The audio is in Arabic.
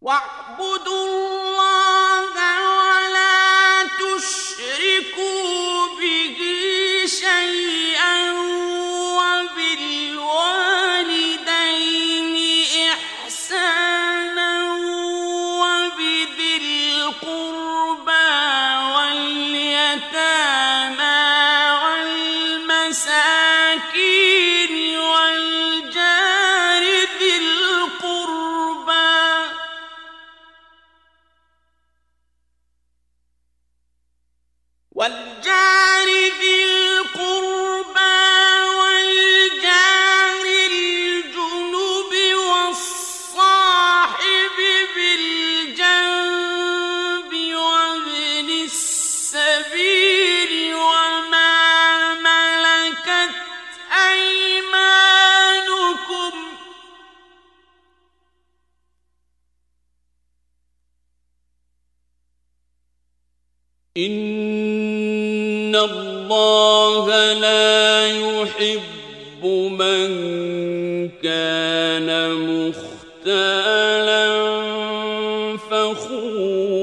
واعبدوا الله ولا تشركوا به شيئا وبالوالدين إحسانا وبذي القربى واليتامى والمساكين والجار ذي القربى والجار الجنب والصاحب بالجنب وابن السبيل وما ملكت أيمانكم إن الله لا يحب من كان مختالا فخورا